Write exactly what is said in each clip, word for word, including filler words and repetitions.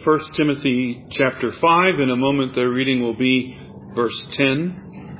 First Timothy chapter five. In a moment, their reading will be verse ten.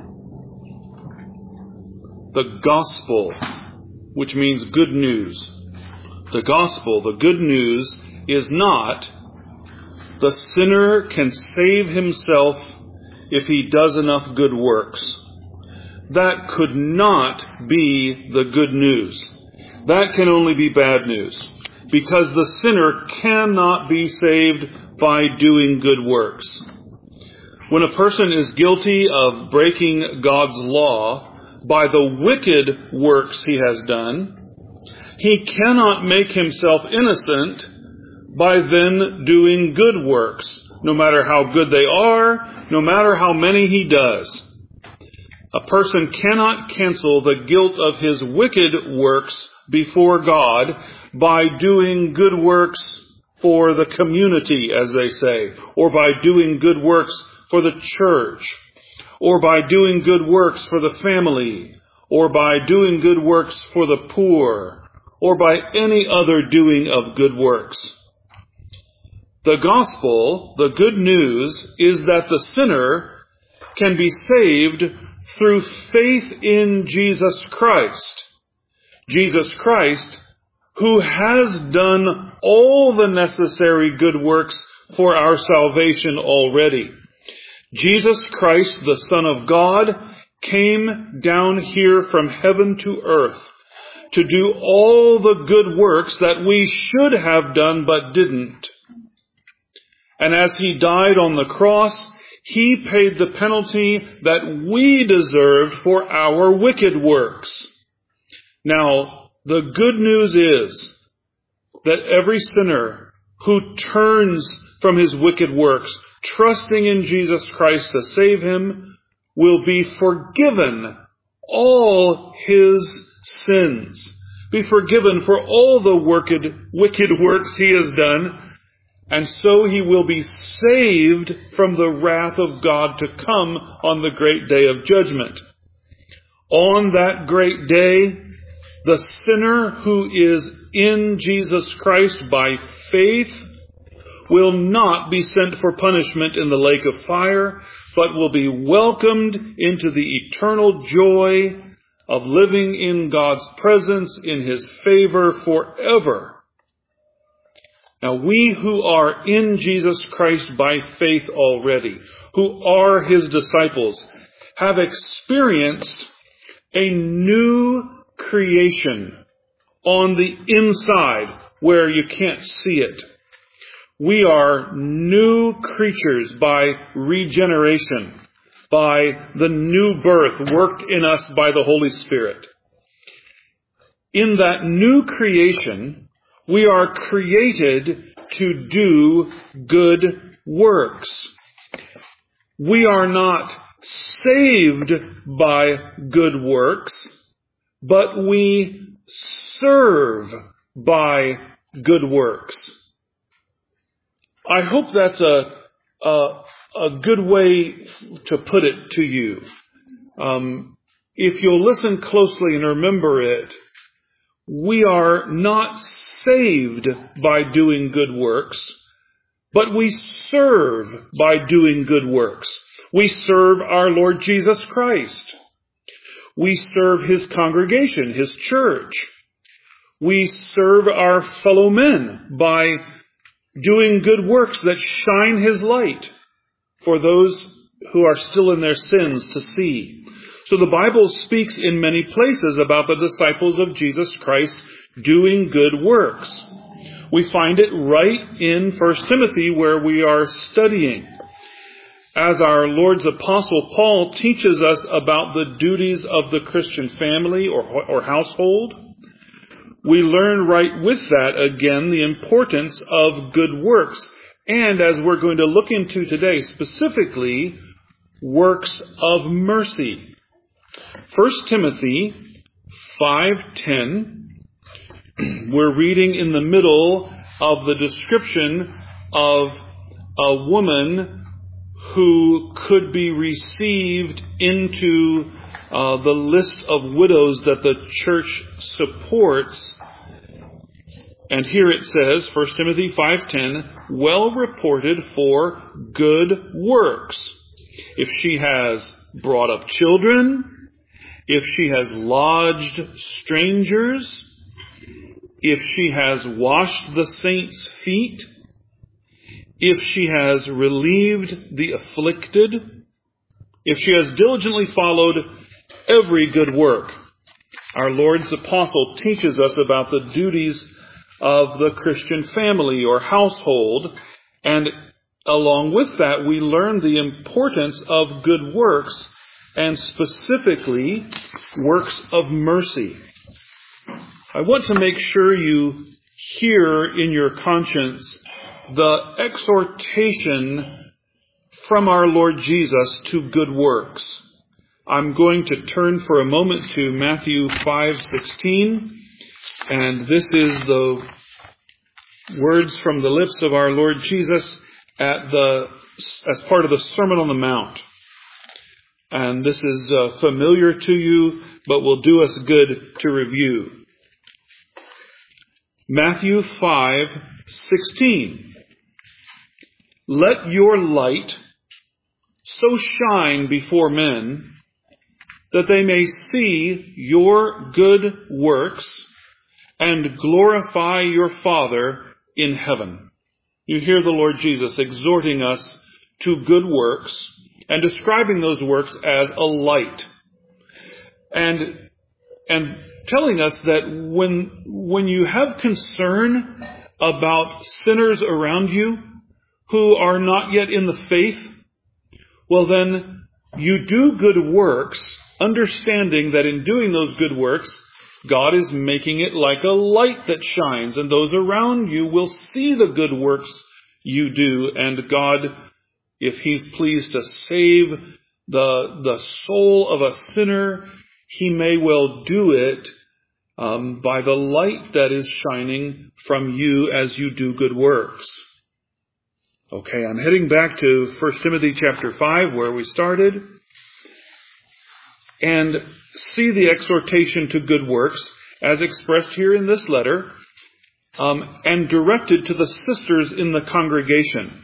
The gospel, which means good news. The gospel, the good news, is not the sinner can save himself if he does enough good works. That could not be the good news. That can only be bad news, because the sinner cannot be saved by doing good works. When a person is guilty of breaking God's law by the wicked works he has done, he cannot make himself innocent by then doing good works, no matter how good they are, no matter how many he does. A person cannot cancel the guilt of his wicked works before God by doing good works for the community, as they say, or by doing good works for the church, or by doing good works for the family, or by doing good works for the poor, or by any other doing of good works. The gospel, the good news, is that the sinner can be saved through faith in Jesus Christ. Jesus Christ, who has done all the necessary good works for our salvation already. Jesus Christ, the Son of God, came down here from heaven to earth to do all the good works that we should have done but didn't. And as he died on the cross, he paid the penalty that we deserved for our wicked works. Now, the good news is that every sinner who turns from his wicked works, trusting in Jesus Christ to save him, will be forgiven all his sins, be forgiven for all the wicked, wicked works he has done, and so he will be saved from the wrath of God to come on the great day of judgment. On that great day, the sinner who is in Jesus Christ by faith will not be sent for punishment in the lake of fire, but will be welcomed into the eternal joy of living in God's presence in His favor forever. Now, we who are in Jesus Christ by faith already, who are His disciples, have experienced a new creation on the inside where you can't see it. We are new creatures by regeneration, by the new birth worked in us by the Holy Spirit. In that new creation, we are created to do good works. We are not saved by good works, but we serve by good works. I hope that's a, a, a good way to put it to you. Um, if you'll listen closely and remember it, we are not saved by doing good works, but we serve by doing good works. We serve our Lord Jesus Christ. We serve His congregation, His church. We serve our fellow men by doing good works that shine His light for those who are still in their sins to see. So the Bible speaks in many places about the disciples of Jesus Christ doing good works. We find it right in First Timothy where we are studying. As our Lord's apostle Paul teaches us about the duties of the Christian family or, or household, we learn right with that again the importance of good works. And as we're going to look into today, specifically, works of mercy. First Timothy five ten, we're reading in the middle of the description of a woman who could be received into uh, the list of widows that the church supports And here it says, First Timothy five ten, well reported for good works. If she has brought up children, if she has lodged strangers, if she has washed the saints' feet, if she has relieved the afflicted, if she has diligently followed every good work. Our Lord's apostle teaches us about the duties of the Christian family or household, and along with that we learn the importance of good works, and specifically works of mercy. I want to make sure you hear in your conscience the exhortation from our Lord Jesus to good works. I'm going to turn for a moment to Matthew five sixteen, and this is the words from the lips of our Lord Jesus at the as part of the Sermon on the Mount. And this is uh, familiar to you, but will do us good to review. Matthew five sixteen. Let your light so shine before men that they may see your good works and glorify your Father in heaven. You hear the Lord Jesus exhorting us to good works and describing those works as a light. And, and telling us that when, when you have concern about sinners around you who are not yet in the faith, well then you do good works, understanding that in doing those good works, God is making it like a light that shines, and those around you will see the good works you do, and God, if He's pleased to save the, the soul of a sinner, He may well do it um, by the light that is shining from you as you do good works. Okay, I'm heading back to First Timothy chapter five, where we started, and see the exhortation to good works as expressed here in this letter, um, and directed to the sisters in the congregation.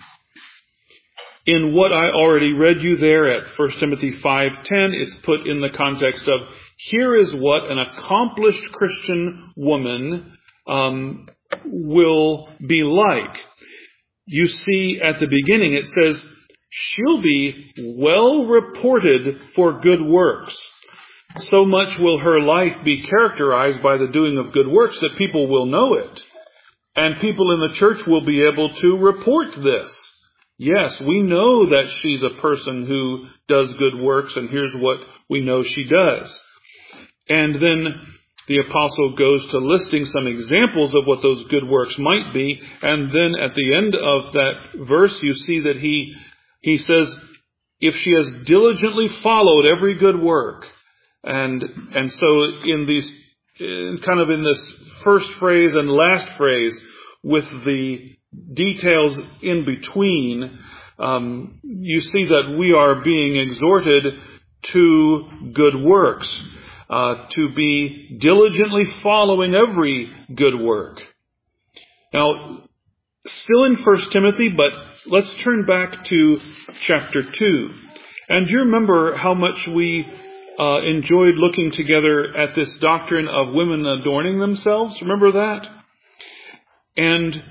In what I already read you there at First Timothy five ten, it's put in the context of, here is what an accomplished Christian woman um, will be like. You see, at the beginning it says, she'll be well reported for good works. So much will her life be characterized by the doing of good works that people will know it. And people in the church will be able to report this. Yes, we know that she's a person who does good works, and here's what we know she does. And then the apostle goes to listing some examples of what those good works might be. And then at the end of that verse, you see that he, he says, if she has diligently followed every good work. And, and so in these, in kind of in this first phrase and last phrase, with the details in between, um, you see that we are being exhorted to good works. Uh, to be diligently following every good work. Now, still in First Timothy, but let's turn back to chapter two. And do you remember how much we uh, enjoyed looking together at this doctrine of women adorning themselves? Remember that? And,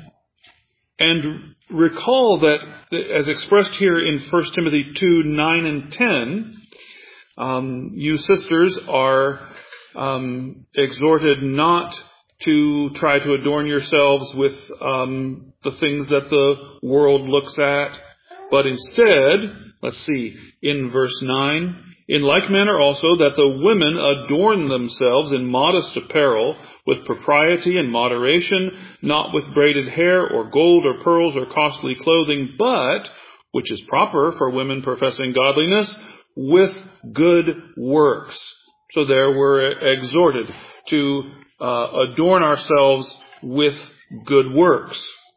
and recall that, as expressed here in First Timothy two, nine and ten, Um, you sisters are um, exhorted not to try to adorn yourselves with um, the things that the world looks at, but instead, let's see, in verse nine, in like manner also that the women adorn themselves in modest apparel with propriety and moderation, not with braided hair or gold or pearls or costly clothing, but, which is proper for women professing godliness, with good works. So there we're exhorted to uh, adorn ourselves with good works.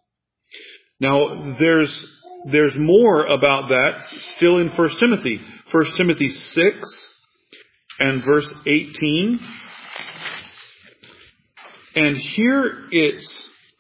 Now there's there's more about that still in First Timothy. First Timothy six and verse eighteen. And here it's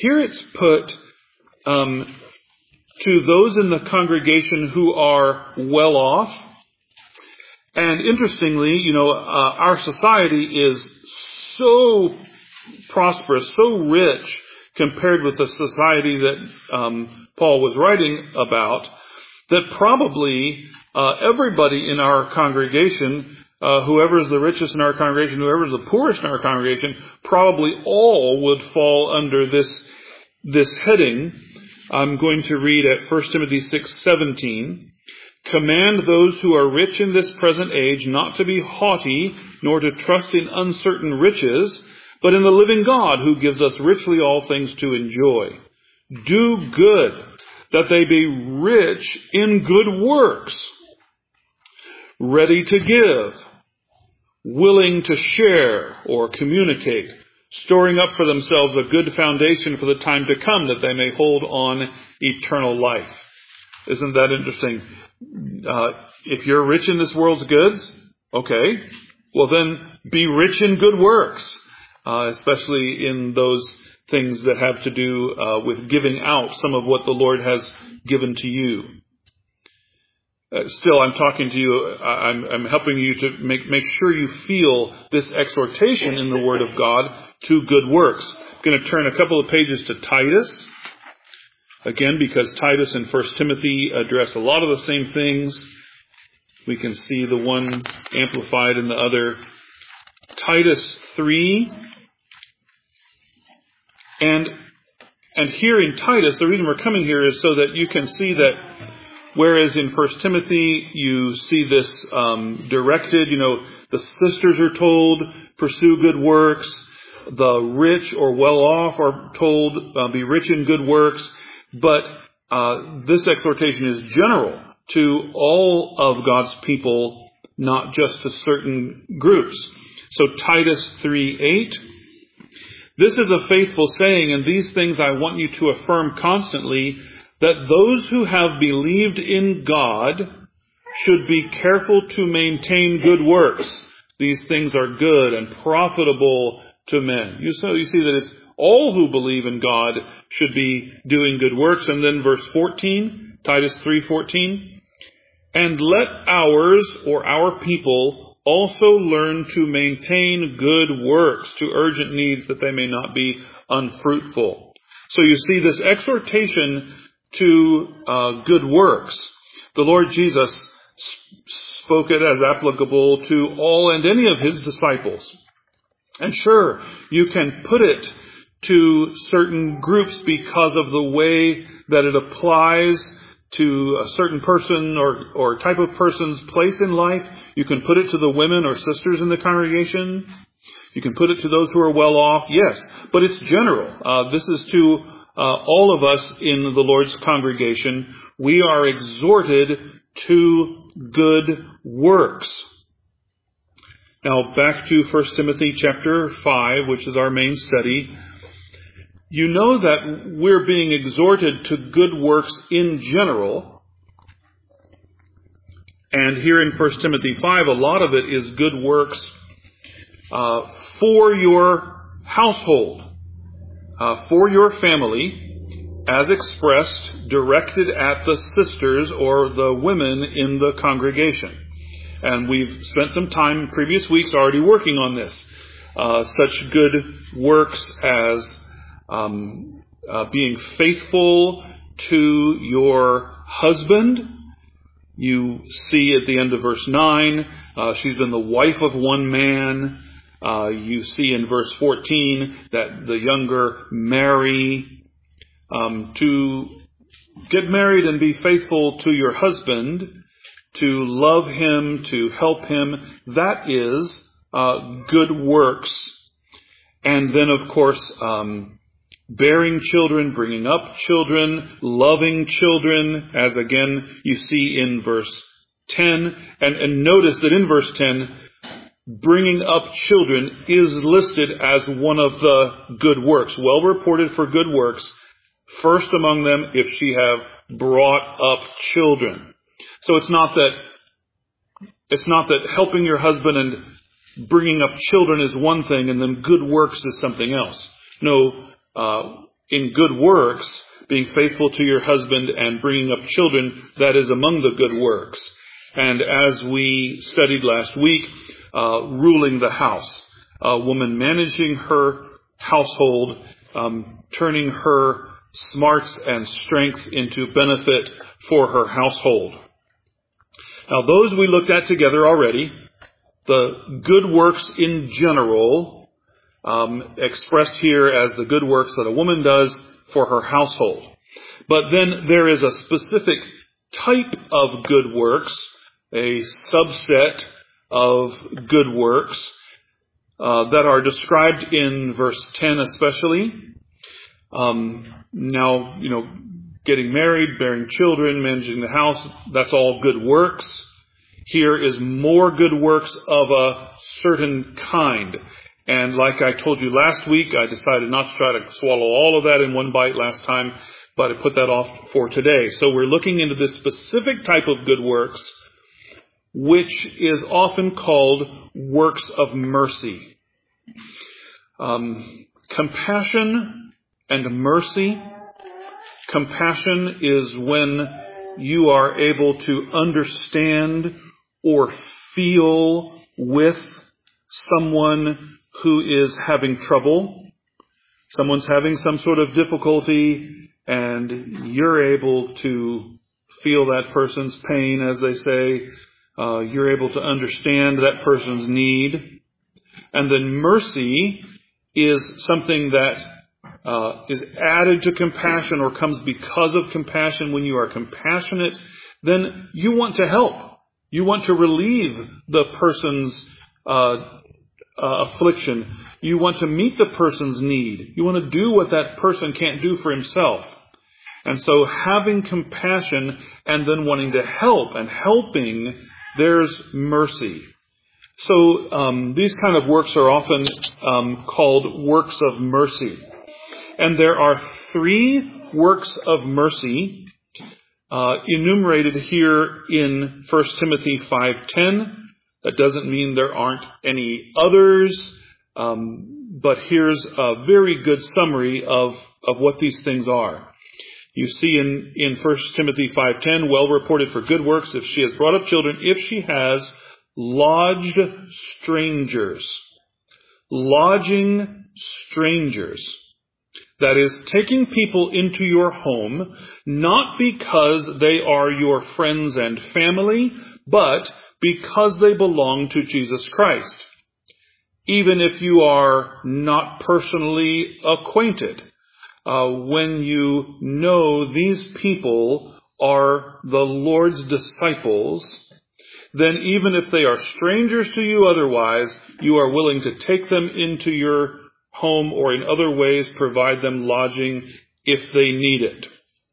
here it's put um, to those in the congregation who are well off. And interestingly, you know, uh, our society is so prosperous, so rich compared with the society that um, Paul was writing about, that probably uh, everybody in our congregation, uh, whoever is the richest in our congregation, whoever is the poorest in our congregation, probably all would fall under this this heading. I'm going to read at First Timothy six seventeen. Command those who are rich in this present age not to be haughty, nor to trust in uncertain riches, but in the living God who gives us richly all things to enjoy. Do good, that they be rich in good works, ready to give, willing to share or communicate, storing up for themselves a good foundation for the time to come, that they may hold on eternal life. Isn't that interesting? Uh, if you're rich in this world's goods, okay, well then be rich in good works, uh, especially in those things that have to do uh, with giving out some of what the Lord has given to you. Uh, still, I'm talking to you, I'm, I'm helping you to make, make sure you feel this exhortation in the Word of God to good works. I'm going to turn a couple of pages to Titus. Again, because Titus and First Timothy address a lot of the same things. We can see the one amplified in the other. Titus three. And, and here in Titus, the reason we're coming here is so that you can see that whereas in First Timothy you see this um, directed, you know, the sisters are told, pursue good works. The rich or well-off are told, uh, be rich in good works. But uh, this exhortation is general to all of God's people, not just to certain groups. So Titus three eight. This is a faithful saying, and these things I want you to affirm constantly, that those who have believed in God should be careful to maintain good works. These things are good and profitable to men. You, so you see that it's all who believe in God should be doing good works. And then verse fourteen, Titus three fourteen. And let ours, or our people, also learn to maintain good works to urgent needs, that they may not be unfruitful. So you see this exhortation to uh, good works. The Lord Jesus spoke it as applicable to all and any of his disciples. And sure, you can put it to certain groups because of the way that it applies to a certain person or, or type of person's place in life. You can put it to the women or sisters in the congregation. You can put it to those who are well off. Yes, but it's general. Uh, this is to uh, all of us in the Lord's congregation. We are exhorted to good works. Now back to First Timothy chapter five, which is our main study. You know that we're being exhorted to good works in general. And here in First Timothy five, a lot of it is good works uh, for your household, uh, for your family, as expressed, directed at the sisters or the women in the congregation. And we've spent some time in previous weeks already working on this. Uh, such good works as Um, uh, being faithful to your husband. You see at the end of verse nine, uh, she's been the wife of one man. Uh, you see in verse fourteen that the younger marry. Um, to get married and be faithful to your husband, to love him, to help him, that is uh, good works. And then, of course, um, bearing children, bringing up children, loving children, as again you see in verse ten. And, and notice that in verse ten, bringing up children is listed as one of the good works. Well reported for good works. First among them, if she have brought up children. So it's not that, it's not that helping your husband and bringing up children is one thing and then good works is something else. No, Uh, in good works, being faithful to your husband and bringing up children, that is among the good works. And as we studied last week, uh, ruling the house, a woman managing her household, um, turning her smarts and strength into benefit for her household. Now, those we looked at together already. The good works in general, um, expressed here as the good works that a woman does for her household. But then there is a specific type of good works, a subset of good works uh, that are described in verse ten especially. Um, now, you know, getting married, bearing children, managing the house, that's all good works. Here is more good works of a certain kind. And like I told you last week, I decided not to try to swallow all of that in one bite last time, but I put that off for today. So we're looking into this specific type of good works, which is often called works of mercy. Um, compassion and mercy. Compassion is when you are able to understand or feel with someone who is having trouble. Someone's having some sort of difficulty, and you're able to feel that person's pain, as they say. Uh, you're able to understand that person's need. And then mercy is something that uh, is added to compassion or comes because of compassion. When you are compassionate, then you want to help. You want to relieve the person's uh, uh, affliction. You want to meet the person's need. You want to do what that person can't do for himself. And so having compassion and then wanting to help and helping, there's mercy. So um, these kind of works are often um, called works of mercy. And there are three works of mercy uh, enumerated here in First Timothy five ten. That doesn't mean there aren't any others, um, but here's a very good summary of, of what these things are. You see in, in First Timothy five ten, well reported for good works if she has brought up children, if she has lodged strangers. Lodging strangers. That is, taking people into your home, not because they are your friends and family, but because they belong to Jesus Christ. Even if you are not personally acquainted, uh, when you know these people are the Lord's disciples, then even if they are strangers to you otherwise, you are willing to take them into your home or in other ways provide them lodging if they need it.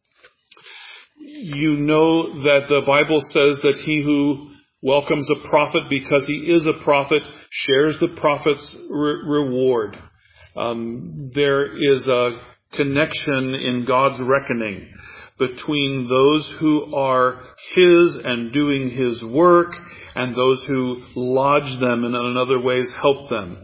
You know that the Bible says that he who welcomes a prophet because he is a prophet shares the prophet's re- reward. Um, there is a connection in God's reckoning between those who are his and doing his work and those who lodge them and in other ways help them.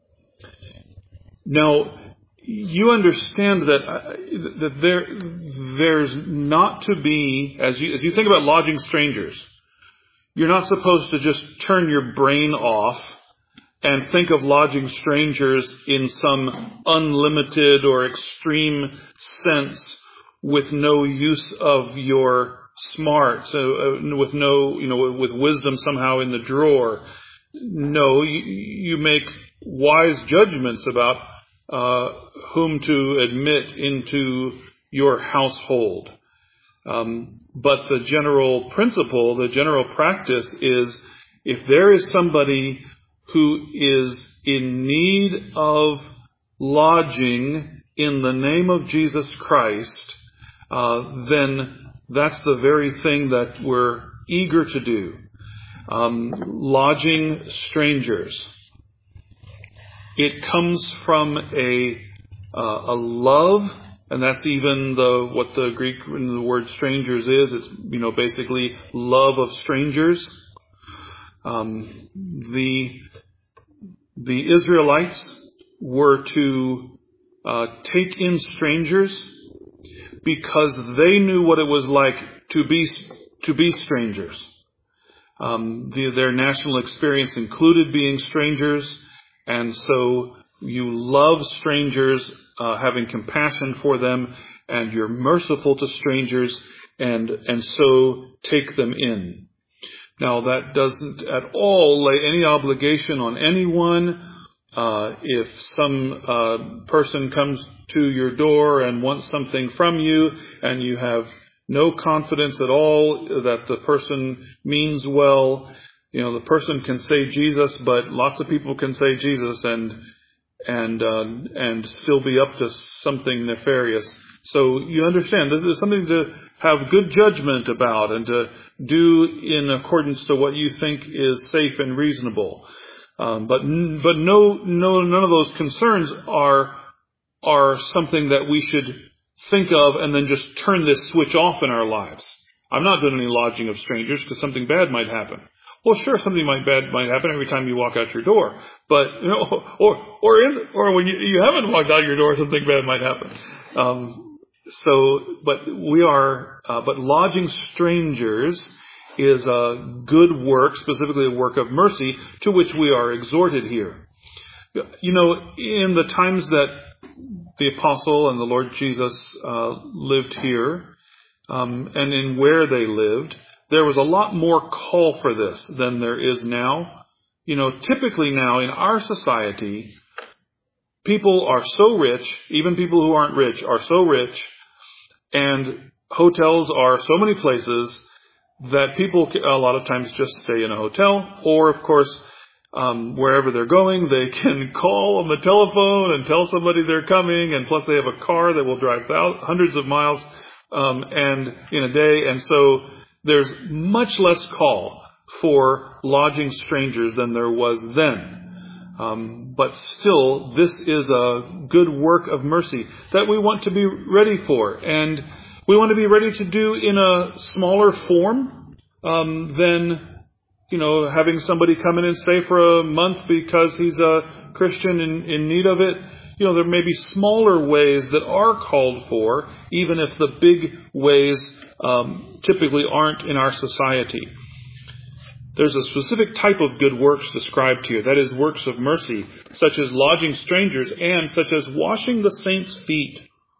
Now, you understand that uh, that there there's not to be, as you as you think about lodging strangers, you're not supposed to just turn your brain off and think of lodging strangers in some unlimited or extreme sense with no use of your smarts, uh, uh, with no, you know, with wisdom somehow in the drawer. No, you, you make wise judgments about uh, whom to admit into your household. Um, but the general principle, the general practice is if there is somebody who is in need of lodging in the name of Jesus Christ, uh, then that's the very thing that we're eager to do. Um, lodging strangers. It comes from a uh, a love, and that's even the what the Greek in the word strangers is. It's, you know, basically love of strangers. Um, the the Israelites were to uh, take in strangers because they knew what it was like to be to be strangers. Um, the, their national experience included being strangers, and so you love strangers, uh, having compassion for them, and you're merciful to strangers, and and so take them in. Now, that doesn't at all lay any obligation on anyone. Uh, if some uh, person comes to your door and wants something from you, and you have no confidence at all that the person means well, you know, the person can say Jesus, but lots of people can say Jesus and and uh, and still be up to something nefarious. So you understand, this is something to have good judgment about and to do in accordance to what you think is safe and reasonable. Um, but but no no none of those concerns are are something that we should think of and then just turn this switch off in our lives. I'm not doing any lodging of strangers because something bad might happen. Well, sure, something might bad might happen every time you walk out your door, but you know, or or in or when you, you haven't walked out your door, something bad might happen. Um, so, but we are, uh, but lodging strangers is a good work, specifically a work of mercy, to which we are exhorted here. You know, in the times that the apostle and the Lord Jesus uh, lived here, um, and in where they lived, there was a lot more call for this than there is now. You know, typically now in our society, people are so rich, even people who aren't rich are so rich, and hotels are so many places that people a lot of times just stay in a hotel, or of course, um, wherever they're going, they can call on the telephone and tell somebody they're coming, and plus they have a car that will drive thousands, hundreds of miles um, and in a day, and so there's much less call for lodging strangers than there was then. Um, but still, this is a good work of mercy that we want to be ready for, and we want to be ready to do in a smaller form um, than, you know, having somebody come in and stay for a month because he's a Christian in, in need of it. You know, there may be smaller ways that are called for, even if the big ways um, typically aren't in our society. There's a specific type of good works described here, that is, works of mercy, such as lodging strangers and such as washing the saints' feet.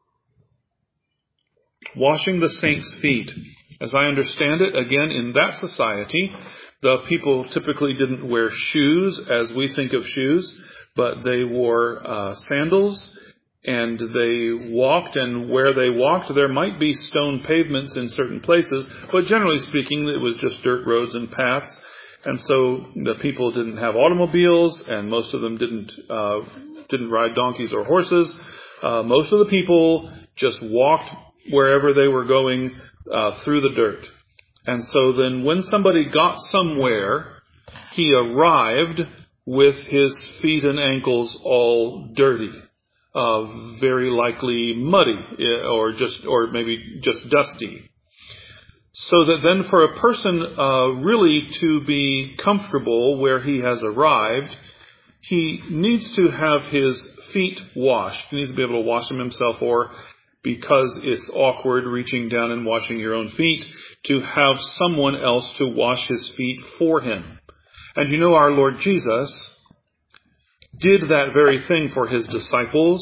Washing the saints' feet. As I understand it, again, in that society, the people typically didn't wear shoes as we think of shoes, but they wore uh, sandals, and they walked, and where they walked, there might be stone pavements in certain places, but generally speaking, it was just dirt roads and paths, and so the people didn't have automobiles, and most of them didn't uh, didn't ride donkeys or horses. Uh, most of the people just walked wherever they were going uh, through the dirt. And so then when somebody got somewhere, he arrived with his feet and ankles all dirty, uh, very likely muddy, or just, or maybe just dusty. So that then for a person uh, really to be comfortable where he has arrived, he needs to have his feet washed. He needs to be able to wash them himself, or because it's awkward reaching down and washing your own feet, to have someone else to wash his feet for him. And you know, our Lord Jesus did that very thing for his disciples,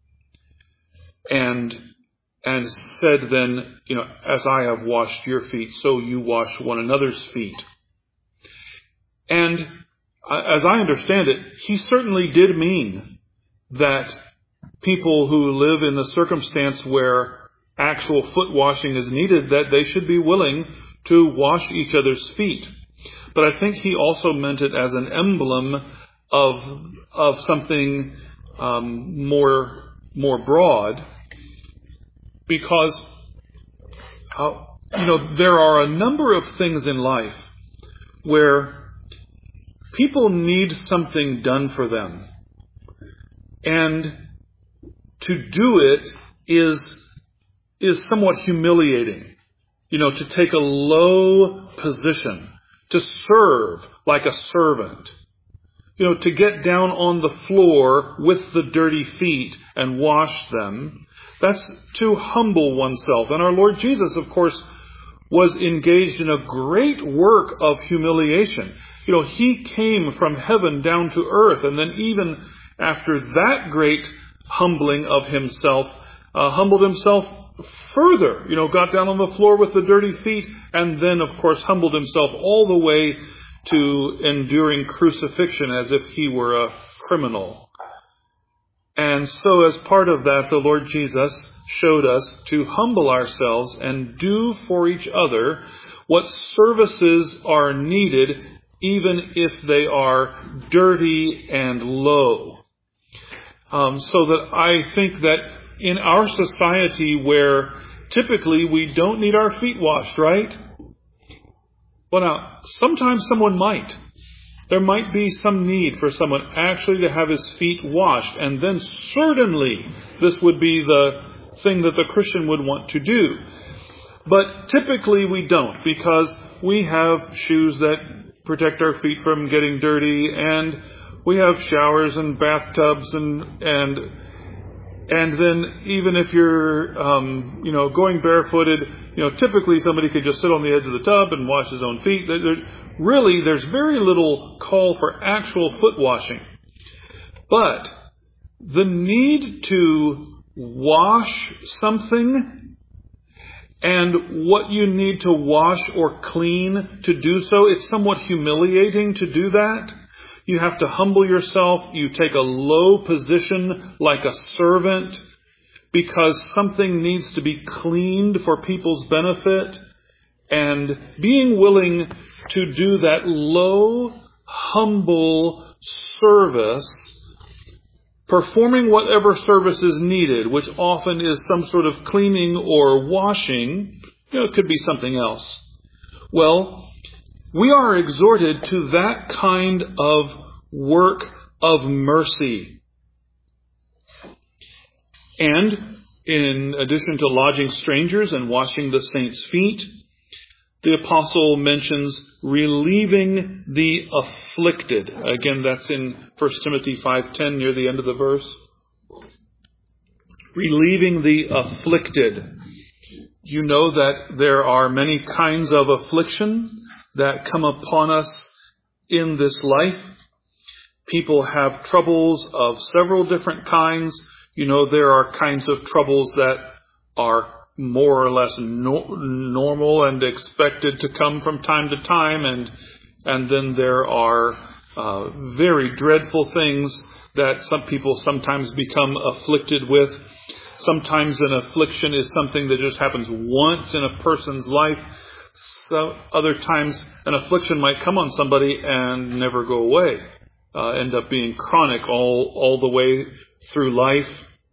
and and said then, you know, as I have washed your feet, so you wash one another's feet. And as I understand it, he certainly did mean that people who live in the circumstance where actual foot washing is needed, that they should be willing to wash each other's feet. But I think he also meant it as an emblem of of something um, more more broad, because uh, you know, there are a number of things in life where people need something done for them, and to do it is is somewhat humiliating. You know, to take a low position, to serve like a servant, you know, to get down on the floor with the dirty feet and wash them. That's to humble oneself. And our Lord Jesus, of course, was engaged in a great work of humiliation. You know, he came from heaven down to earth, and then even after that great humbling of himself, uh, humbled himself further, you know, got down on the floor with the dirty feet, and then, of course, humbled himself all the way to enduring crucifixion as if he were a criminal. And so as part of that, the Lord Jesus showed us to humble ourselves and do for each other what services are needed, even if they are dirty and low. Um, so that I think that in our society where typically we don't need our feet washed, right? Well, now, sometimes someone might. There might be some need for someone actually to have his feet washed, and then certainly this would be the thing that the Christian would want to do. But typically we don't, because we have shoes that protect our feet from getting dirty, and we have showers and bathtubs, and and and then even if you're um, you know going barefooted, you know typically somebody could just sit on the edge of the tub and wash his own feet. There, there, really, there's very little call for actual foot washing, but the need to wash something and what you need to wash or clean to do so, it's somewhat humiliating to do that. You have to humble yourself. You take a low position like a servant because something needs to be cleaned for people's benefit. And being willing to do that low, humble service, performing whatever service is needed, which often is some sort of cleaning or washing, you know, it could be something else. Well, we are exhorted to that kind of work of mercy. And in addition to lodging strangers and washing the saints' feet, the apostle mentions relieving the afflicted. Again, that's in First Timothy five ten near the end of the verse. Relieving the afflicted. You know that there are many kinds of affliction that come upon us in this life. People have troubles of several different kinds. You know, there are kinds of troubles that are more or less no- normal and expected to come from time to time, and and then there are uh, very dreadful things that some people sometimes become afflicted with. Sometimes an affliction is something that just happens once in a person's life. So other times an affliction might come on somebody and never go away, uh, end up being chronic all all the way through life.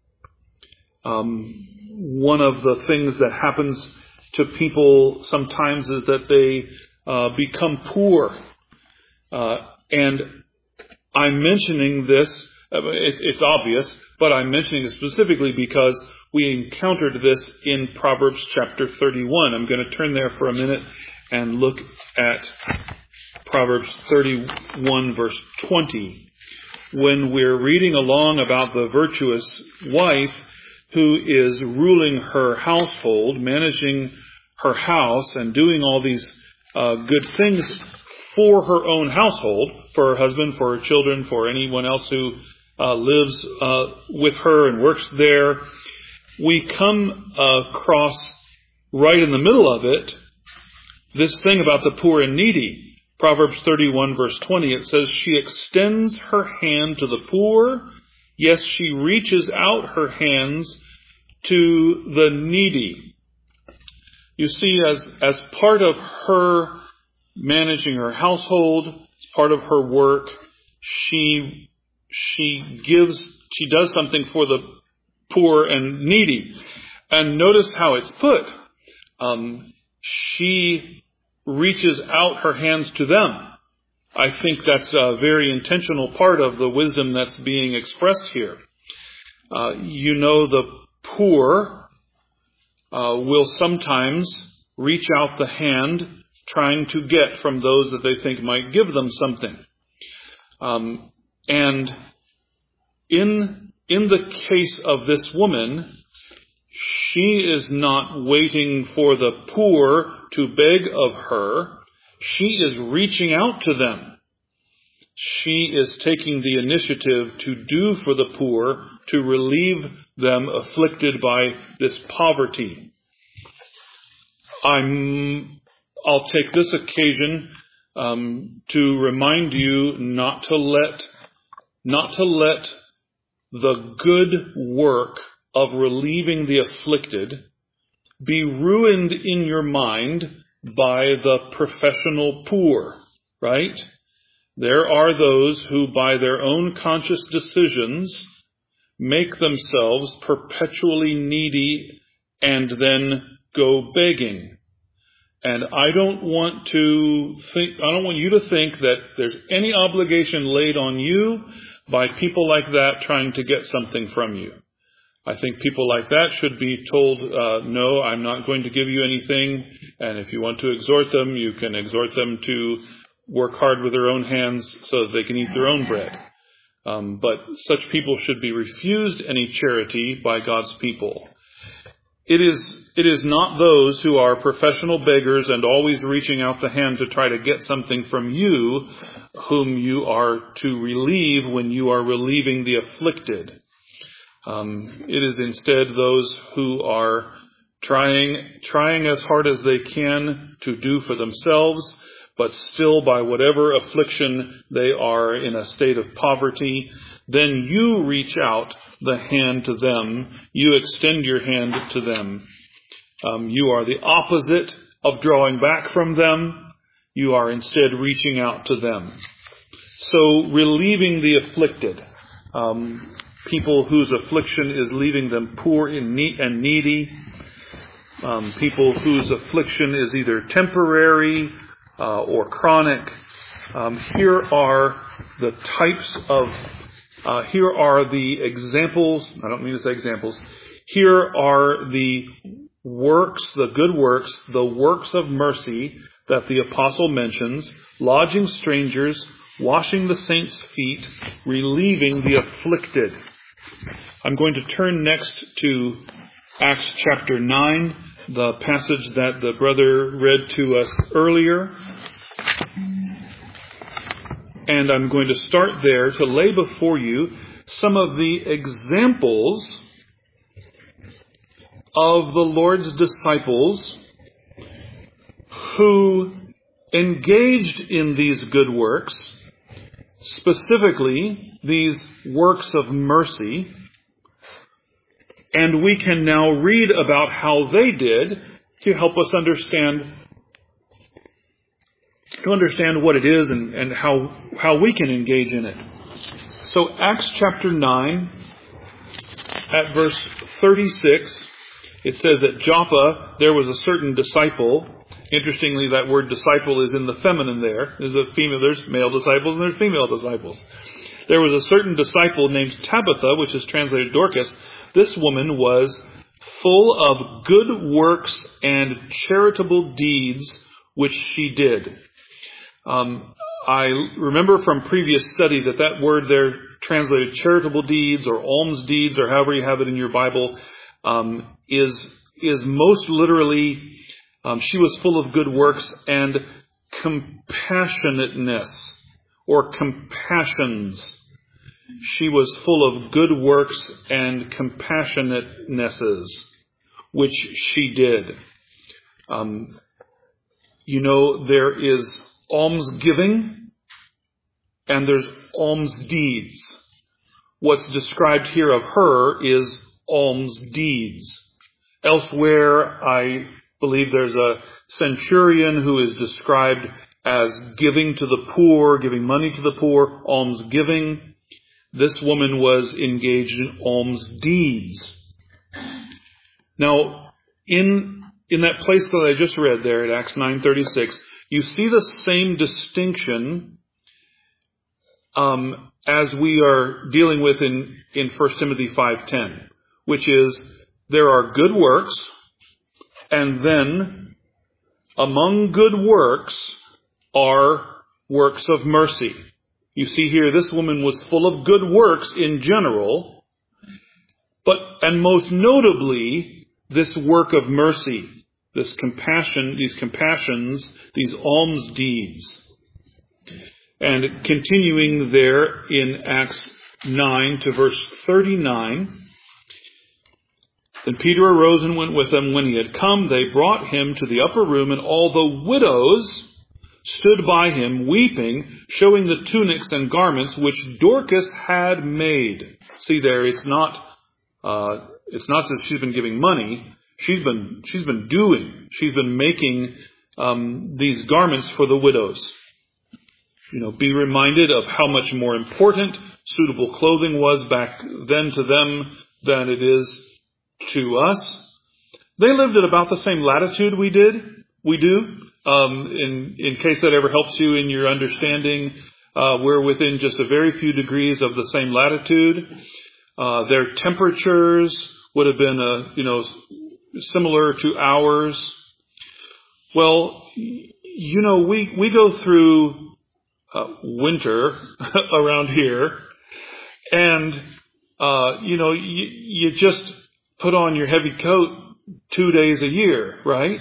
Um, one of the things that happens to people sometimes is that they uh, become poor. Uh, and I'm mentioning this, it, it's obvious, but I'm mentioning it specifically because we encountered this in Proverbs chapter thirty-one. I'm going to turn there for a minute and look at Proverbs thirty-one verse twenty. When we're reading along about the virtuous wife who is ruling her household, managing her house, and doing all these uh, good things for her own household, for her husband, for her children, for anyone else who uh, lives uh, with her and works there, we come across right in the middle of it this thing about the poor and needy. Proverbs thirty-one verse twenty, it says, she extends her hand to the poor. Yes, she reaches out her hands to the needy. You see, as, as part of her managing her household, as part of her work, she, she gives, she does something for the poor and needy. And notice how it's put. Um, she reaches out her hands to them. I think that's a very intentional part of the wisdom that's being expressed here. Uh, you know, the poor uh, will sometimes reach out the hand trying to get from those that they think might give them something. Um, And in, in the case of this woman, she is not waiting for the poor to beg of her. She is reaching out to them. She is taking the initiative to do for the poor, to relieve them afflicted by this poverty. I'm, I'll take this occasion um, to remind you not to let, not to let the good work of relieving the afflicted be ruined in your mind by the professional poor, right? There are those who, by their own conscious decisions, make themselves perpetually needy and then go begging. And I don't want to think, I don't want you to think that there's any obligation laid on you by people like that trying to get something from you. I think people like that should be told, uh, no, I'm not going to give you anything. And if you want to exhort them, you can exhort them to work hard with their own hands so that they can eat their own bread. Um, but such people should be refused any charity by God's people. It is, it is not those who are professional beggars and always reaching out the hand to try to get something from you whom you are to relieve when you are relieving the afflicted. Um, it is instead those who are trying, trying as hard as they can to do for themselves, but still by whatever affliction they are in a state of poverty. Then you reach out the hand to them. You extend your hand to them. Um, you are the opposite of drawing back from them. You are instead reaching out to them. So relieving the afflicted, um, people whose affliction is leaving them poor and needy, um, people whose affliction is either temporary uh, or chronic. Um, here are the types of Uh, here are the examples, I don't mean to say examples, here are the works, the good works, the works of mercy that the apostle mentions: lodging strangers, washing the saints' feet, relieving the afflicted. I'm going to turn next to Acts chapter nine, the passage that the brother read to us earlier. And I'm going to start there to lay before you some of the examples of the Lord's disciples who engaged in these good works, specifically these works of mercy. And we can now read about how they did to help us understand to understand what it is and, and how, how we can engage in it. So Acts chapter nine, at verse thirty-six, it says at Joppa there was a certain disciple. Interestingly, that word disciple is in the feminine there. There's a female, there's male disciples and there's female disciples. There was a certain disciple named Tabitha, which is translated Dorcas. This woman was full of good works and charitable deeds, which she did. Um, I remember from previous study that that word there, translated charitable deeds or alms deeds, or however you have it in your Bible, um, is is most literally, um, she was full of good works and compassionateness, or compassions. She was full of good works and compassionatenesses, which she did. Um, you know, there is almsgiving, and there's alms deeds. What's described here of her is alms deeds. Elsewhere, I believe there's a centurion who is described as giving to the poor, giving money to the poor, almsgiving. This woman was engaged in alms deeds. Now, in in that place that I just read there at Acts nine thirty-six, you see the same distinction um, as we are dealing with in, in First Timothy five ten, which is there are good works, and then among good works are works of mercy. You see here, this woman was full of good works in general, but, and most notably, this work of mercy, this compassion, these compassions, these alms deeds. And continuing there in Acts nine to verse thirty-nine, then Peter arose and went with them. When he had come, they brought him to the upper room, and all the widows stood by him, weeping, showing the tunics and garments which Dorcas had made. See there, it's not, uh, it's not that she's been giving money. She's been, she's been doing, she's been making, um, these garments for the widows. You know, be reminded of how much more important suitable clothing was back then to them than it is to us. They lived at about the same latitude we did, we do. Um, in, in case that ever helps you in your understanding, uh, we're within just a very few degrees of the same latitude. Uh, their temperatures would have been, uh, you know, similar to ours. Well, you know, we, we go through uh, winter around here, and, uh, you know, you, you just put on your heavy coat two days a year, right?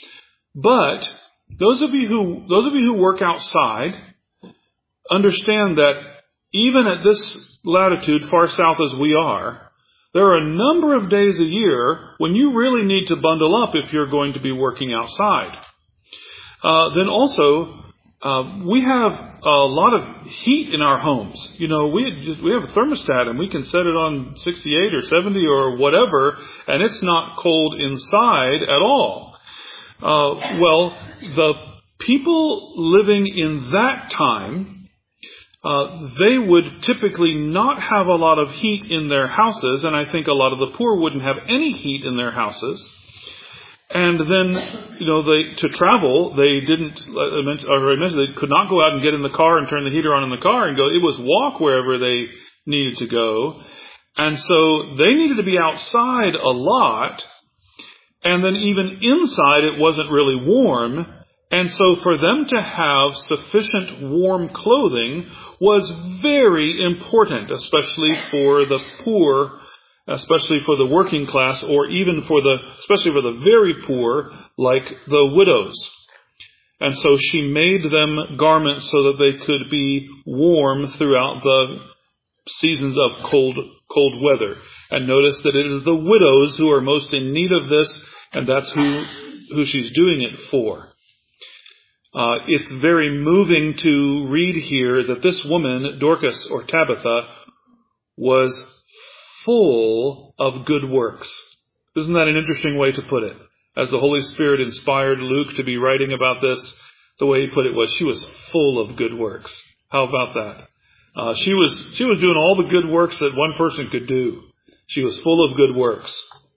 But those of you who, those of you who work outside understand that even at this latitude, far south as we are, there are a number of days a year when you really need to bundle up if you're going to be working outside. Uh, then also, uh, we have a lot of heat in our homes. You know, we just, we have a thermostat and we can set it on sixty-eight or seventy or whatever, and it's not cold inside at all. Uh, well, the people living in that time, Uh, they would typically not have a lot of heat in their houses, and I think a lot of the poor wouldn't have any heat in their houses. And then, you know, they to travel, they didn't, or I mentioned, they could not go out and get in the car and turn the heater on in the car and go. It was walk wherever they needed to go. And so they needed to be outside a lot. And then even inside, it wasn't really warm. And so for them to have sufficient warm clothing was very important, especially for the poor, especially for the working class, or even for the, especially for the very poor, like the widows. And so she made them garments so that they could be warm throughout the seasons of cold, cold weather. And notice that it is the widows who are most in need of this, and that's who, who she's doing it for. Uh, it's very moving to read here that this woman, Dorcas or Tabitha, was full of good works. Isn't that an interesting way to put it? As the Holy Spirit inspired Luke to be writing about this, the way he put it was, she was full of good works. How about that? Uh, she was, she was doing all the good works that one person could do. She was full of good works.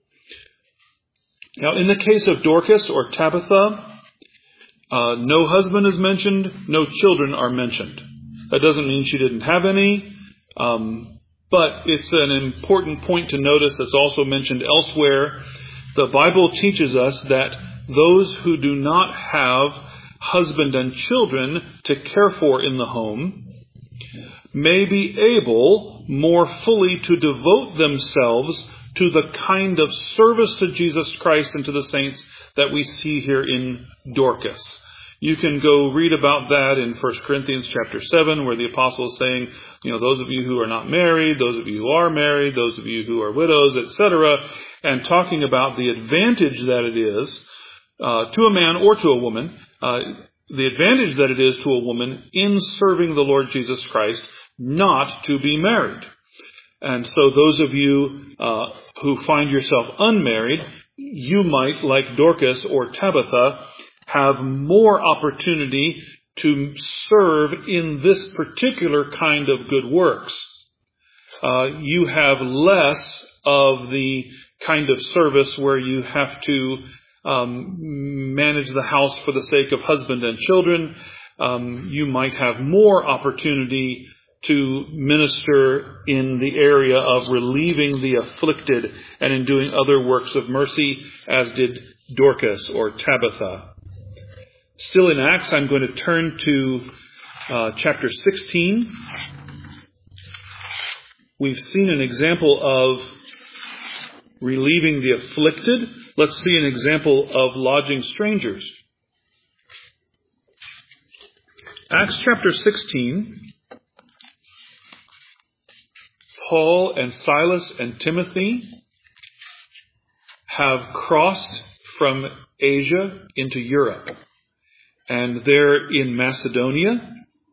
Now, in the case of Dorcas or Tabitha, Uh, no husband is mentioned, no children are mentioned. That doesn't mean she didn't have any, um, but it's an important point to notice that's also mentioned elsewhere. The Bible teaches us that those who do not have husband and children to care for in the home may be able more fully to devote themselves to the kind of service to Jesus Christ and to the saints that we see here in Dorcas. You can go read about that in First Corinthians chapter seven, where the apostle is saying, you know, those of you who are not married, those of you who are married, those of you who are widows, et cetera, and talking about the advantage that it is uh, to a man or to a woman, uh, the advantage that it is to a woman in serving the Lord Jesus Christ not to be married. And so those of you uh, who find yourself unmarried, you might, like Dorcas or Tabitha, have more opportunity to serve in this particular kind of good works. Uh, you have less of the kind of service where you have to um, manage the house for the sake of husband and children. Um, you might have more opportunity to minister in the area of relieving the afflicted and in doing other works of mercy, as did Dorcas or Tabitha. Still in Acts, I'm going to turn to uh, chapter sixteen. We've seen an example of relieving the afflicted. Let's see an example of lodging strangers. Acts chapter sixteen. Paul and Silas and Timothy have crossed from Asia into Europe. And they're in Macedonia.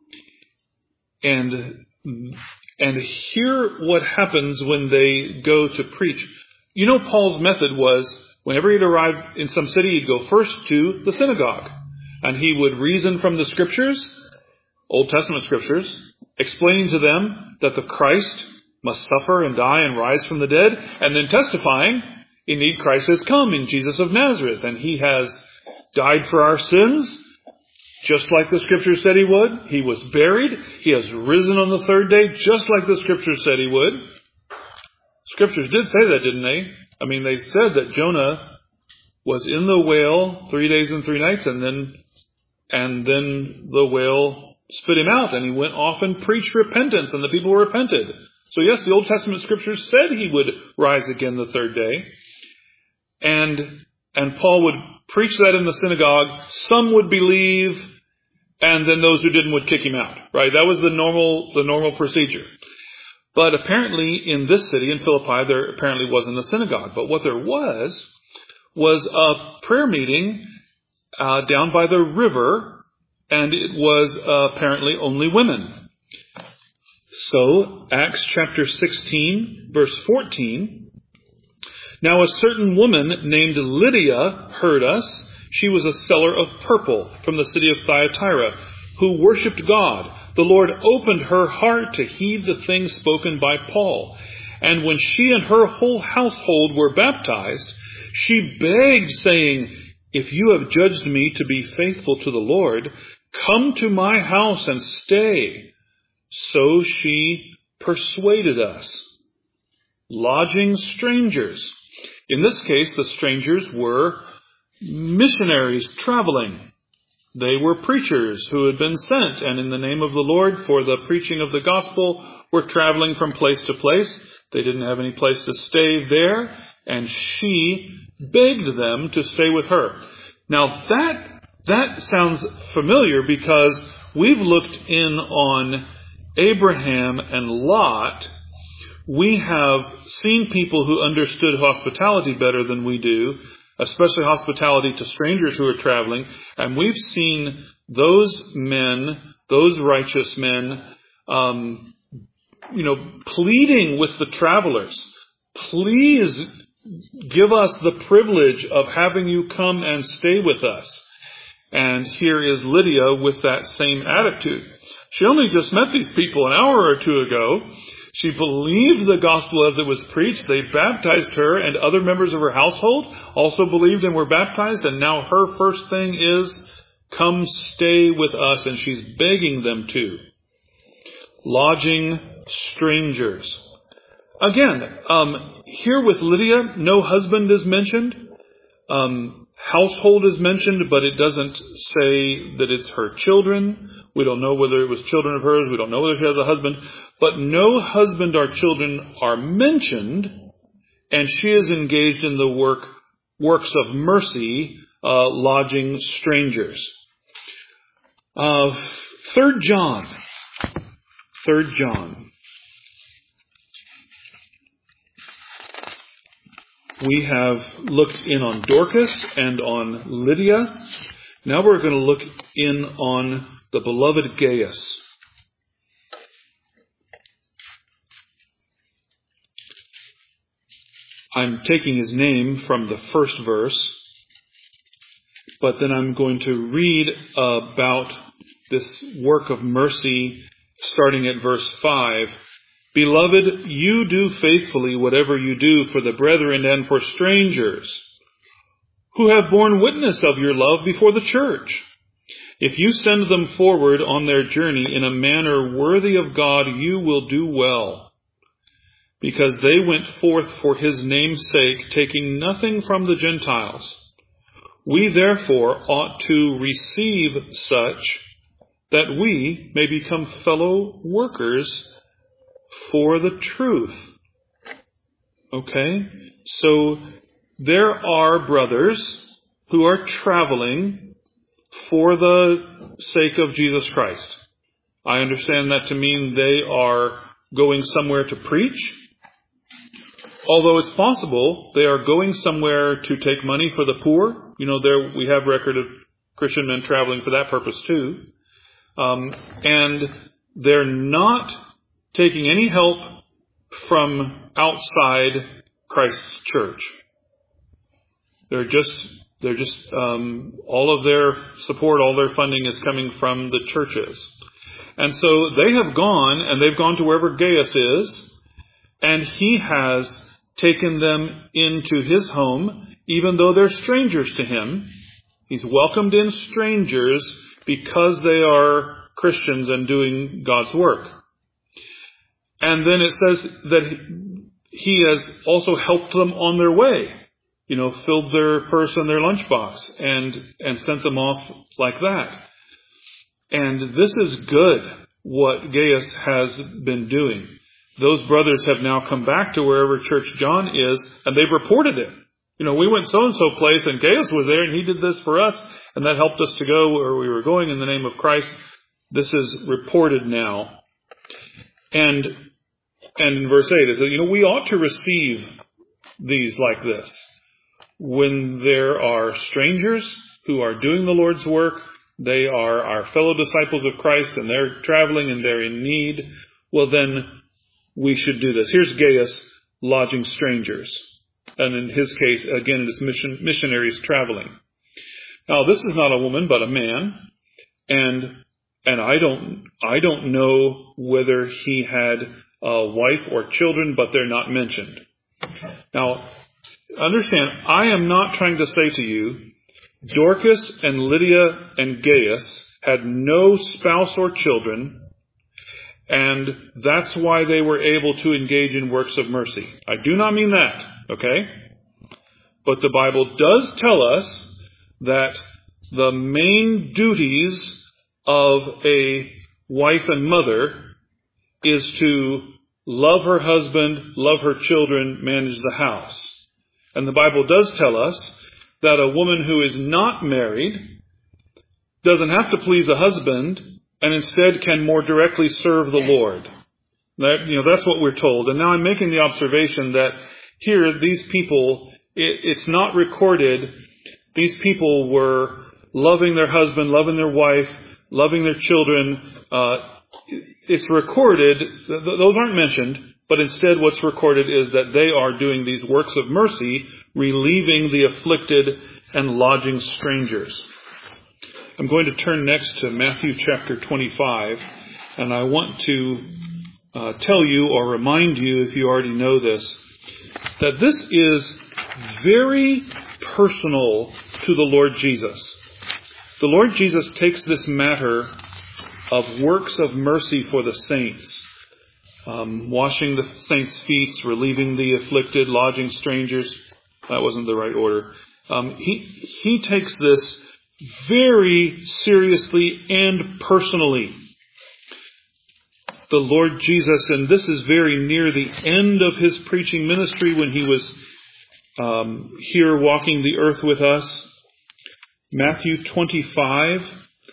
And, and hear what happens when they go to preach. You know, Paul's method was, whenever he'd arrive in some city, he'd go first to the synagogue. And he would reason from the scriptures, Old Testament scriptures, explaining to them that the Christ must suffer and die and rise from the dead, and then testifying, indeed Christ has come in Jesus of Nazareth, and he has died for our sins, just like the scriptures said he would. He was buried. He has risen on the third day, just like the scriptures said he would. Scriptures did say that, didn't they? I mean, they said that Jonah was in the whale three days and three nights, and then, and then the whale spit him out, and he went off and preached repentance, and the people repented. So yes, the Old Testament scriptures said he would rise again the third day. And, and Paul would preach that in the synagogue. Some would believe, and then those who didn't would kick him out. Right? That was the normal, the normal procedure. But apparently in this city, in Philippi, there apparently wasn't a synagogue. But what there was, was a prayer meeting, uh, down by the river, and it was uh, apparently only women. So, Acts chapter sixteen, verse fourteen. Now a certain woman named Lydia heard us. She was a seller of purple from the city of Thyatira, who worshipped God. The Lord opened her heart to heed the things spoken by Paul. And when she and her whole household were baptized, she begged, saying, "If you have judged me to be faithful to the Lord, come to my house and stay." So she persuaded us. Lodging strangers. In this case, the strangers were missionaries traveling. They were preachers who had been sent, and in the name of the Lord for the preaching of the gospel were traveling from place to place. They didn't have any place to stay there, and she begged them to stay with her. Now that, that sounds familiar because we've looked in on Abraham and Lot. We have seen people who understood hospitality better than we do, especially hospitality to strangers who are traveling. And we've seen those men, those righteous men, um, you know, pleading with the travelers. Please give us the privilege of having you come and stay with us. And here is Lydia with that same attitude. She only just met these people an hour or two ago. She believed the gospel as it was preached. They baptized her, and other members of her household also believed and were baptized. And now her first thing is, come stay with us. And she's begging them to. Lodging strangers. Again, um, here with Lydia, no husband is mentioned. Um, household is mentioned, but it doesn't say that it's her children. We don't know whether it was children of hers. We don't know whether she has a husband. But no husband or children are mentioned, and she is engaged in the work, works of mercy, uh, lodging strangers. Uh, Third John. Third John. We have looked in on Dorcas and on Lydia. Now we're going to look in on the beloved Gaius. I'm taking his name from the first verse, but then I'm going to read about this work of mercy starting at verse five. Beloved, you do faithfully whatever you do for the brethren and for strangers who have borne witness of your love before the church. If you send them forward on their journey in a manner worthy of God, you will do well, because they went forth for his name's sake, taking nothing from the Gentiles. We therefore ought to receive such that we may become fellow workers for the truth. Okay? So there are brothers who are traveling for the sake of Jesus Christ. I understand that to mean they are going somewhere to preach. Although it's possible they are going somewhere to take money for the poor. You know, there we have record of Christian men traveling for that purpose too. Um, and they're not taking any help from outside Christ's church. They're just, they're just, um, all of their support, all their funding is coming from the churches. And so they have gone, and they've gone to wherever Gaius is, and he has taken them into his home, even though they're strangers to him. He's welcomed in strangers because they are Christians and doing God's work. And then it says that he has also helped them on their way. You know, filled their purse and their lunchbox and, and sent them off like that. And this is good, what Gaius has been doing. Those brothers have now come back to wherever Church John is, and they've reported it. You know, we went so-and-so place, and Gaius was there, and he did this for us, and that helped us to go where we were going in the name of Christ. This is reported now. And, and in verse eight, it says, you know, we ought to receive these like this. When there are strangers who are doing the Lord's work, they are our fellow disciples of Christ, and they're traveling and they're in need, well then, we should do this. Here's Gaius lodging strangers. And in his case, again, it is mission, missionaries traveling. Now, this is not a woman, but a man. And, and I don't, I don't know whether he had a wife or children, but they're not mentioned. Now, understand, I am not trying to say to you, Dorcas and Lydia and Gaius had no spouse or children, and that's why they were able to engage in works of mercy. I do not mean that, okay? But the Bible does tell us that the main duties of a wife and mother is to love her husband, love her children, manage the house. And the Bible does tell us that a woman who is not married doesn't have to please a husband, and instead can more directly serve the Lord. That, you know, that's what we're told. And now I'm making the observation that here, these people, it, it's not recorded. These people were loving their husband, loving their wife, loving their children. Uh, it's recorded, th- those aren't mentioned, but instead what's recorded is that they are doing these works of mercy, relieving the afflicted and lodging strangers. I'm going to turn next to Matthew chapter twenty-five, and I want to uh, tell you or remind you, if you already know this, that this is very personal to the Lord Jesus. The Lord Jesus takes this matter of works of mercy for the saints, um, washing the saints' feet, relieving the afflicted, lodging strangers. That wasn't the right order. Um, he he takes this very seriously and personally. The Lord Jesus, and this is very near the end of his preaching ministry when he was um, here walking the earth with us. Matthew twenty-five,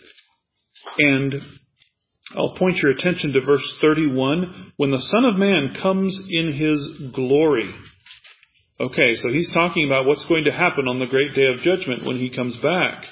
and I'll point your attention to verse thirty-one. When the Son of Man comes in his glory. Okay, so he's talking about what's going to happen on the great day of judgment when he comes back.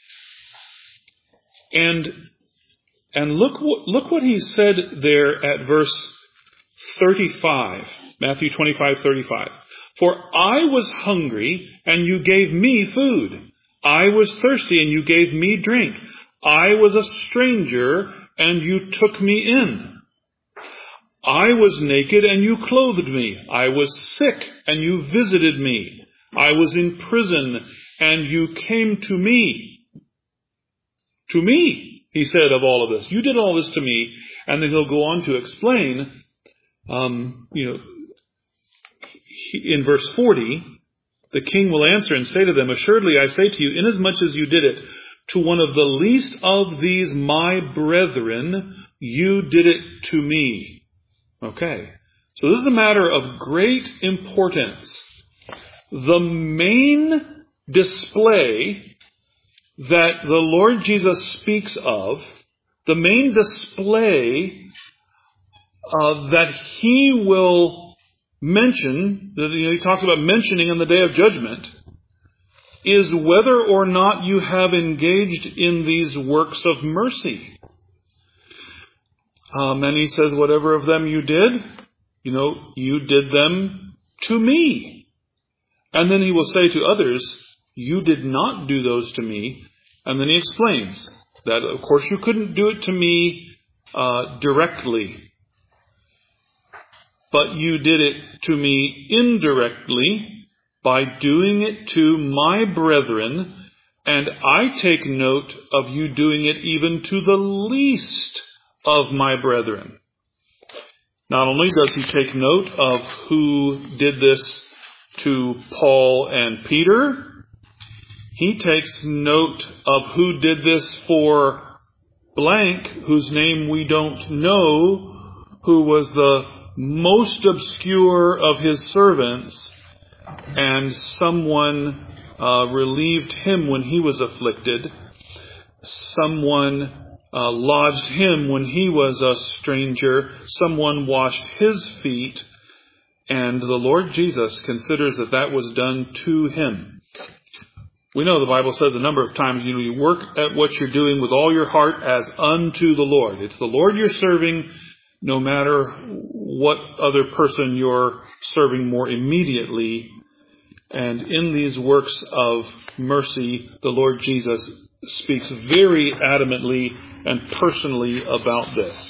And and look what, look what he said there at verse thirty-five, Matthew twenty-five, thirty-five. For I was hungry, and you gave me food. I was thirsty, and you gave me drink. I was a stranger, and you took me in. I was naked, and you clothed me. I was sick, and you visited me. I was in prison, and you came to me. To me, he said, of all of this. You did all this to me. And then he'll go on to explain, um, you know, in verse forty, the king will answer and say to them, assuredly I say to you, inasmuch as you did it to one of the least of these my brethren, you did it to me. Okay. So this is a matter of great importance. The main display that the Lord Jesus speaks of, the main display uh, that he will mention, that you know, he talks about mentioning on the day of judgment, is whether or not you have engaged in these works of mercy. Um, and he says, whatever of them you did, you know, you did them to me. And then he will say to others, you did not do those to me. And then he explains that, of course, you couldn't do it to me uh, directly, but you did it to me indirectly by doing it to my brethren, and I take note of you doing it even to the least of my brethren. Not only does he take note of who did this to Paul and Peter, he takes note of who did this for blank, whose name we don't know, who was the most obscure of his servants, and someone uh, relieved him when he was afflicted. Someone uh, lodged him when he was a stranger. Someone washed his feet. And the Lord Jesus considers that that was done to him. We know the Bible says a number of times, you know, you work at what you're doing with all your heart as unto the Lord. It's the Lord you're serving, no matter what other person you're serving more immediately. And in these works of mercy, the Lord Jesus speaks very adamantly and personally about this.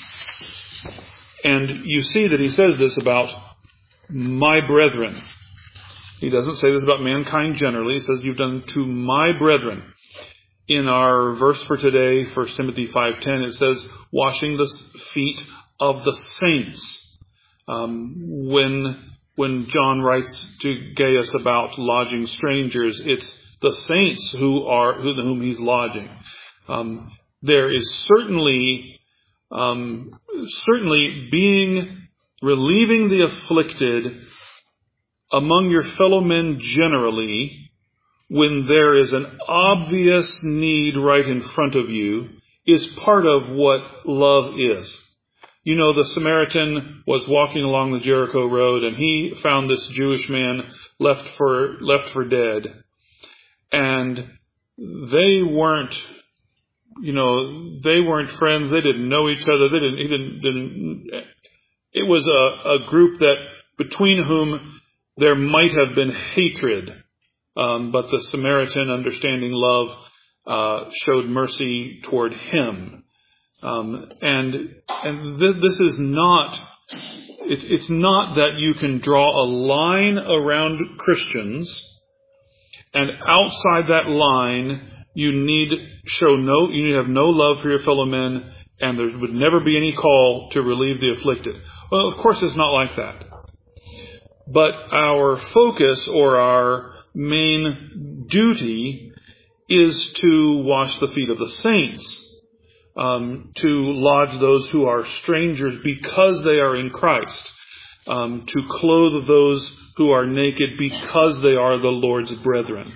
And you see that he says this about my brethren. He doesn't say this about mankind generally. He says, you've done to my brethren. In our verse for today, First Timothy five ten, it says, washing the feet of the saints. Um, when when John writes to Gaius about lodging strangers, it's the saints who are whom he's lodging. Um, there is certainly um, certainly being relieving the afflicted among your fellow men generally, when there is an obvious need right in front of you, is part of what love is. You know, the Samaritan was walking along the Jericho road, and he found this Jewish man left for left for dead. And they weren't, you know, they weren't friends. They didn't know each other. They didn't. He didn't. didn't it was a, a group that between whom there might have been hatred, um, but the Samaritan, understanding love, uh, showed mercy toward him. Um, and and th- this is not, it's, it's not that you can draw a line around Christians, and outside that line you need show no, you need to have no love for your fellow men, and there would never be any call to relieve the afflicted. Well, of course it's not like that. But our focus or our main duty is to wash the feet of the saints. Um, to lodge those who are strangers because they are in Christ, um, to clothe those who are naked because they are the Lord's brethren.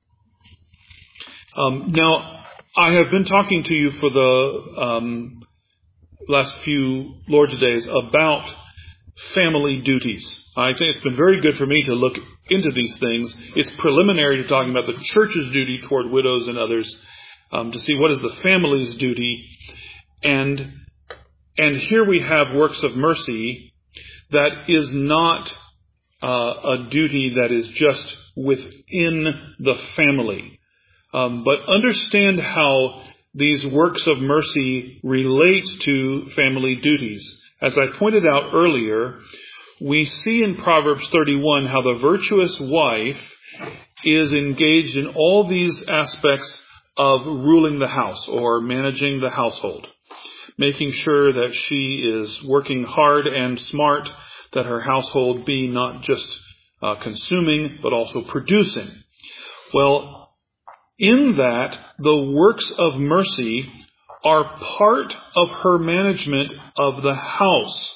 Um, now, I have been talking to you for the um, last few Lord's Days about family duties. I think it's been very good for me to look into these things. It's preliminary to talking about the church's duty toward widows and others. Um, to see what is the family's duty. And and here we have works of mercy that is not uh, a duty that is just within the family. Um, but understand how these works of mercy relate to family duties. As I pointed out earlier, we see in Proverbs thirty-one how the virtuous wife is engaged in all these aspects of ruling the house or managing the household, making sure that she is working hard and smart, that her household be not just uh, consuming, but also producing. Well, in that the works of mercy are part of her management of the house.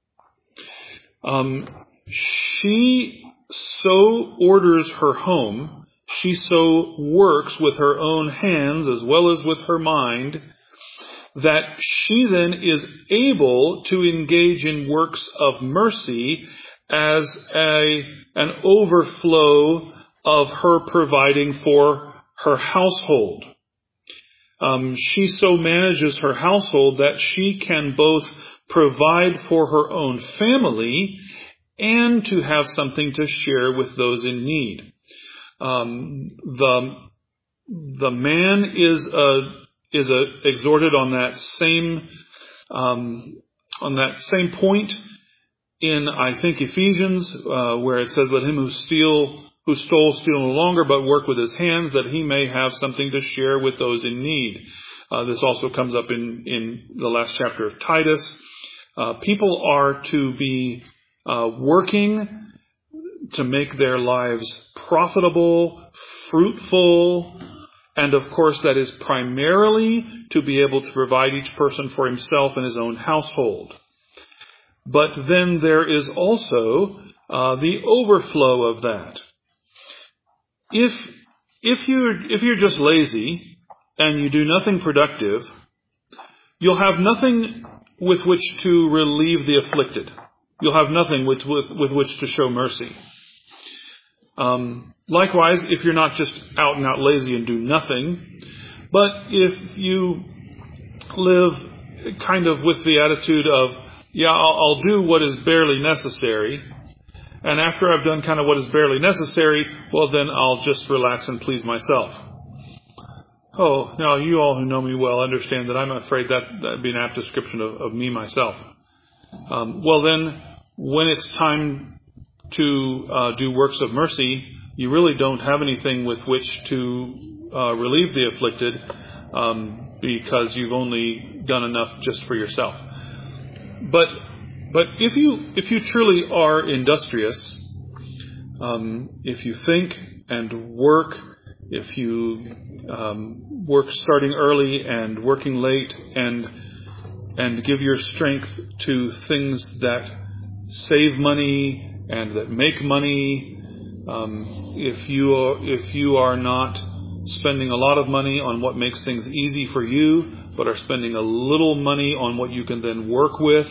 Um, she so orders her home, she so works with her own hands as well as with her mind, that she then is able to engage in works of mercy as a an overflow of her providing for her household. Um, she so manages her household that she can both provide for her own family and to have something to share with those in need. Um, the the man is a, is a, exhorted on that same um, on that same point in, I think, Ephesians, uh, where it says, "Let him who steal who stole steal no longer, but work with his hands, that he may have something to share with those in need." Uh, this also comes up in in the last chapter of Titus. Uh, people are to be uh, working to make their lives profitable, fruitful, and of course that is primarily to be able to provide each person for himself and his own household. But then there is also uh, the overflow of that. If if you're if you're just lazy and you do nothing productive, you'll have nothing with which to relieve the afflicted. You'll have nothing with with, with which to show mercy. Um, likewise, if you're not just out and out lazy and do nothing, but if you live kind of with the attitude of, yeah, I'll, I'll do what is barely necessary, and after I've done kind of what is barely necessary, well, then I'll just relax and please myself. Oh, now you all who know me well understand that I'm afraid that that would be an apt description of, of me myself. Um, well, then, when it's time to uh, do works of mercy, you really don't have anything with which to uh, relieve the afflicted, um, because you've only done enough just for yourself. But but if you if you truly are industrious, um, if you think and work, if you um, work starting early and working late, and and give your strength to things that save money and that make money, um, if you are, if you are not spending a lot of money on what makes things easy for you, but are spending a little money on what you can then work with,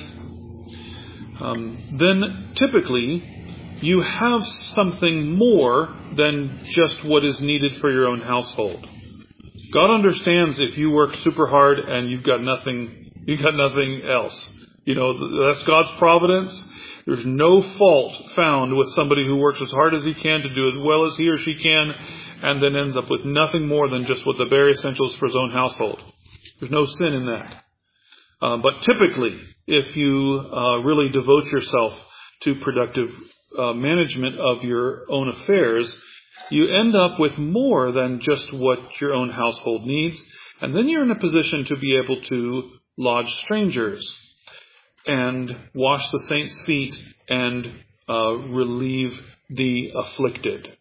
um, then typically you have something more than just what is needed for your own household. God understands if you work super hard and you've got nothing, you've got nothing else. You know, that's God's providence. There's no fault found with somebody who works as hard as he can to do as well as he or she can, and then ends up with nothing more than just what the bare essentials for his own household. There's no sin in that. Uh, but typically, if you uh, really devote yourself to productive uh, management of your own affairs, you end up with more than just what your own household needs, and then you're in a position to be able to lodge strangers and wash the saints' feet and uh, relieve the afflicted.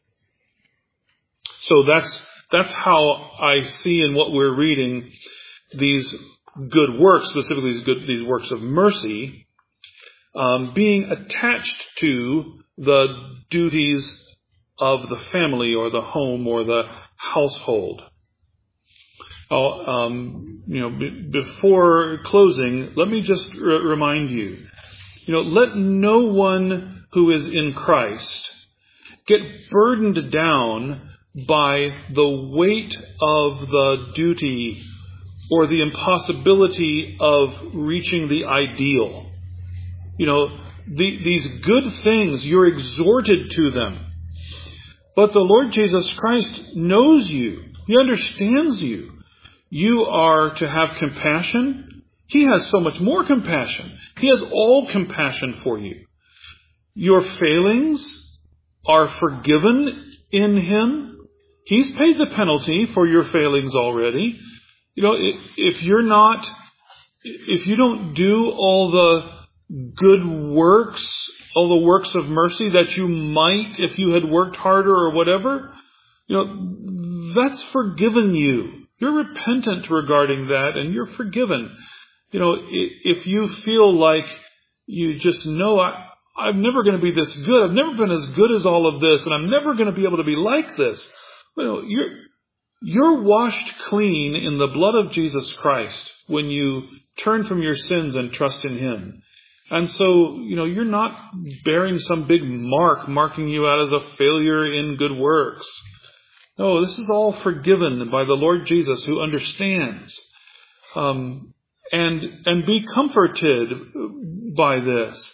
So that's that's how I see in what we're reading these good works, specifically these good these works of mercy, um, being attached to the duties of the family or the home or the household. Oh, um, you know, b- before closing, let me just r- remind you, you know, let no one who is in Christ get burdened down by the weight of the duty or the impossibility of reaching the ideal. You know, the, these good things, you're exhorted to them. But the Lord Jesus Christ knows you. He understands you. You are to have compassion. He has so much more compassion. He has all compassion for you. Your failings are forgiven in Him. He's paid the penalty for your failings already. You know, if you're not, if you don't do all the good works, all the works of mercy that you might if you had worked harder or whatever, you know, that's forgiven you. You're repentant regarding that, and you're forgiven. You know, if you feel like you just know, I, I'm never going to be this good. I've never been as good as all of this, and I'm never going to be able to be like this. You know, you're, you're washed clean in the blood of Jesus Christ when you turn from your sins and trust in Him. And so, you know, you're not bearing some big mark, marking you out as a failure in good works. No, this is all forgiven by the Lord Jesus, who understands. Um, and, and be comforted by this.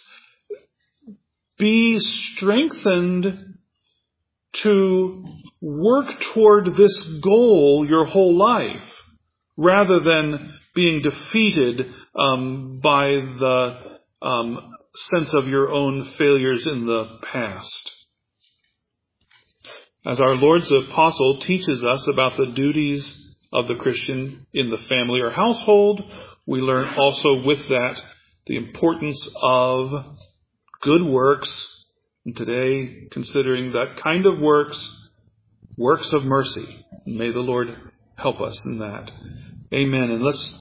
Be strengthened to work toward this goal your whole life, rather than being defeated um, by the um, sense of your own failures in the past. As our Lord's apostle teaches us about the duties of the Christian in the family or household, we learn also with that the importance of good works. And today, considering that kind of works, works of mercy. May the Lord help us in that. Amen. And let's